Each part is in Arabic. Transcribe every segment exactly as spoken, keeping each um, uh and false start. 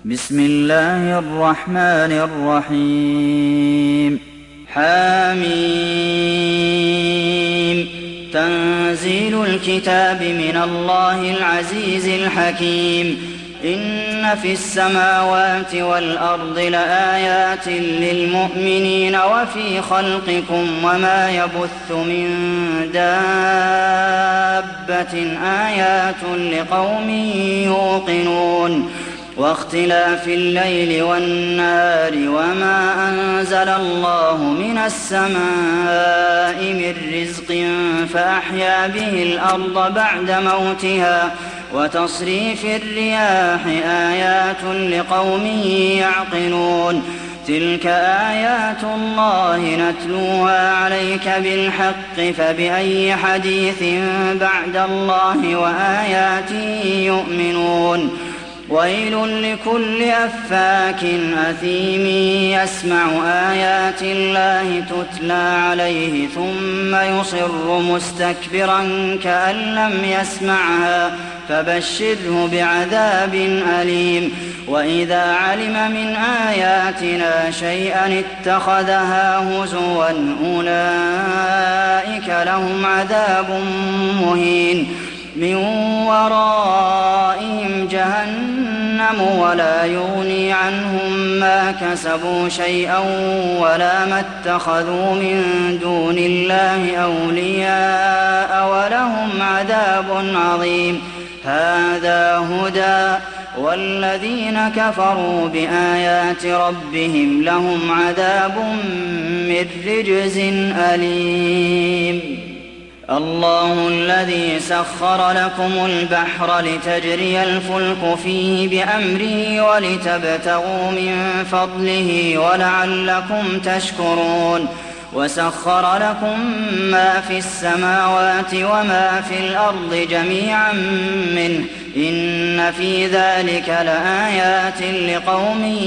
بسم الله الرحمن الرحيم حميم تنزيل الكتاب من الله العزيز الحكيم إن في السماوات والأرض لآيات للمؤمنين وفي خلقكم وما يبث من دابة آيات لقوم يوقنون واختلاف الليل والنهار وما أنزل الله من السماء من رزق فأحيا به الأرض بعد موتها وتصريف الرياح آيات لقوم يعقلون تلك آيات الله نتلوها عليك بالحق فبأي حديث بعد الله وآياته يؤمنون ويل لكل أفاك أثيم يسمع آيات الله تتلى عليه ثم يصر مستكبرا كأن لم يسمعها فبشره بعذاب أليم وإذا علم من آياتنا شيئا اتخذها هزوا أولئك لهم عذاب مهين من ورائهم جهنم ولا يغني عنهم ما كسبوا شيئا ولا ما اتخذوا من دون الله أولياء ولهم عذاب عظيم هذا هدى والذين كفروا بآيات ربهم لهم عذاب من رجز أليم الله الذي سخر لكم البحر لتجري الفلك فيه بأمره ولتبتغوا من فضله ولعلكم تشكرون وسخر لكم ما في السماوات وما في الأرض جميعا منه إن في ذلك لآيات لقوم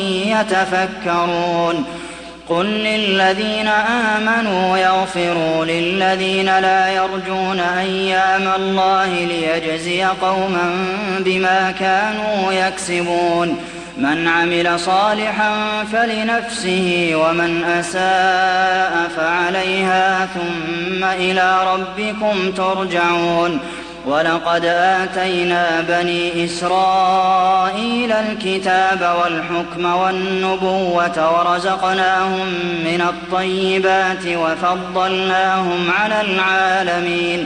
يتفكرون قل للذين آمنوا يغفروا للذين لا يرجون أيام الله ليجزي قوما بما كانوا يكسبون من عمل صالحا فلنفسه ومن أساء فعليها ثم إلى ربكم ترجعون ولقد آتينا بني إسرائيل الكتاب والحكم والنبوة ورزقناهم من الطيبات وفضلناهم على العالمين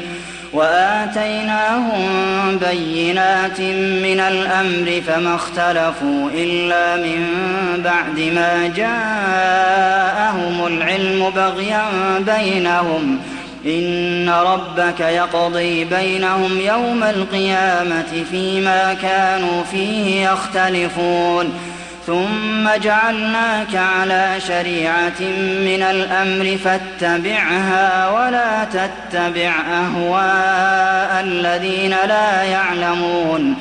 وآتيناهم بينات من الأمر فما اختلفوا إلا من بعد ما جاءهم العلم بغيا بينهم إن ربك يقضي بينهم يوم القيامة فيما كانوا فيه يختلفون ثم جعلناك على شريعة من الأمر فاتبعها ولا تتبع أهواء الذين لا يعلمون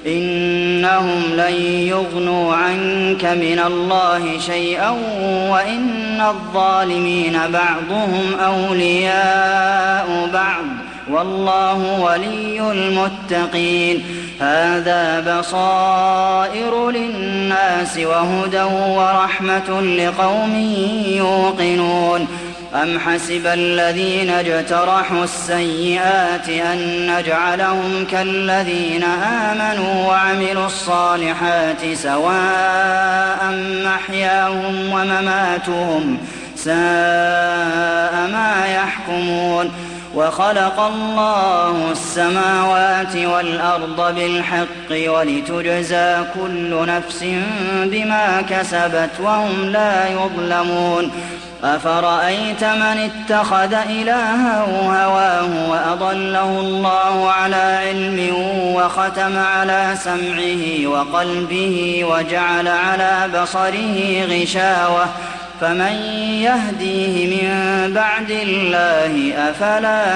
إنهم لن يغنوا عنك من الله شيئا وإن الظالمين بعضهم أولياء بعض والله ولي المتقين هذا بصائر للناس وهدى ورحمة لقوم يوقنون أم حسب الذين اجترحوا السيئات أن نجعلهم كالذين آمنوا وعملوا الصالحات سواء محياهم ومماتهم ساء ما يحكمون وخلق الله السماوات والأرض بالحق ولتجزى كل نفس بما كسبت وهم لا يظلمون أفرأيت من اتخذ إلهه هواه وأضله الله على علم وختم على سمعه وقلبه وجعل على بصره غشاوة فمن يهديه من بعد الله أفلا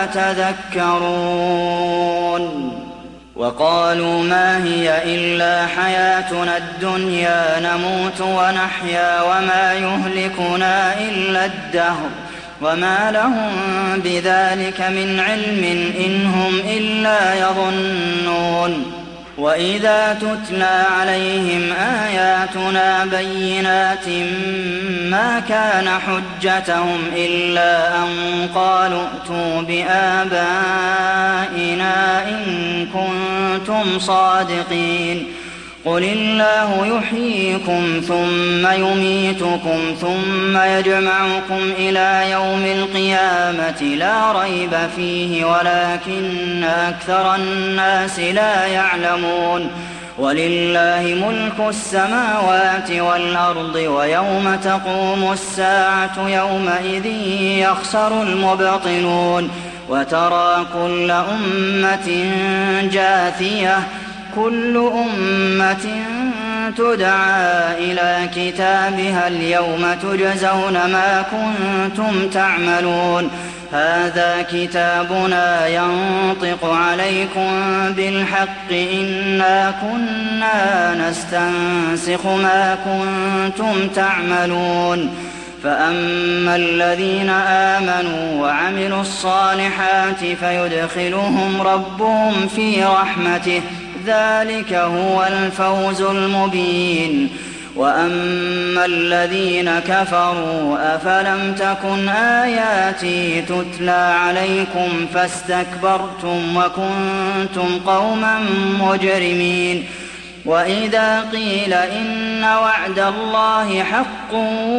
تذكرون وقالوا ما هي إلا حياتنا الدنيا نموت ونحيا وما يهلكنا إلا الدهر وما لهم بذلك من علم إن هم إلا يظنون وإذا تتلى عليهم آياتنا بينات ما كان حجتهم إلا أن قالوا ائتوا بآبائنا إن كنتم صادقين قل الله يحييكم ثم يميتكم ثم يجمعكم إلى يوم القيامة لا ريب فيه ولكن أكثر الناس لا يعلمون ولله ملك السماوات والأرض ويوم تقوم الساعة يومئذ يخسر المبطلون وترى كل أمة جاثية كل أمة تدعى إلى كتابها اليوم تجزون ما كنتم تعملون هذا كتابنا ينطق عليكم بالحق إنا كنا نستنسخ ما كنتم تعملون فأما الذين آمنوا وعملوا الصالحات فيدخلهم ربهم في رحمته ذلك هو الفوز المبين وأما الذين كفروا أفلم تكن آياتي تتلى عليكم فاستكبرتم وكنتم قوما مجرمين وإذا قيل إن وعد الله حق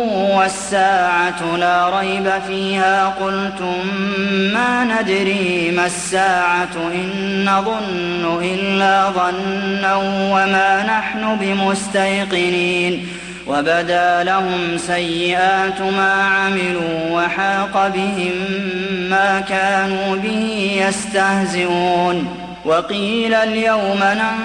والساعة لا ريب فيها قلتم ما ندري ما الساعة إن نظن إلا ظنا وما نحن بمستيقنين وبدا لهم سيئات ما عملوا وحاق بهم ما كانوا به يستهزئون وقيل اليوم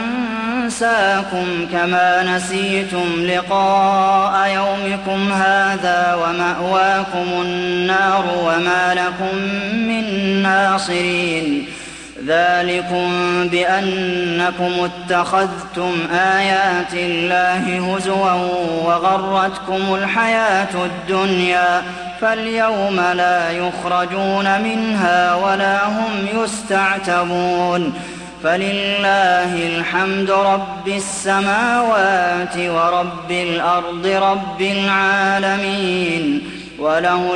ننساكم كما نسيتم لقاء يومكم هذا ومأواكم النار وما لكم من ناصرين ذلكم بأنكم اتخذتم آيات الله هزوا وغرتكم الحياة الدنيا فاليوم لا يخرجون منها ولا هم يستعتبون فلله الحمد رب السماوات ورب الأرض رب العالمين وله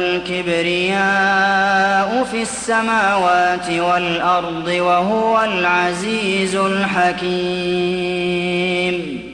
الكبرياء في السماوات والأرض وهو العزيز الحكيم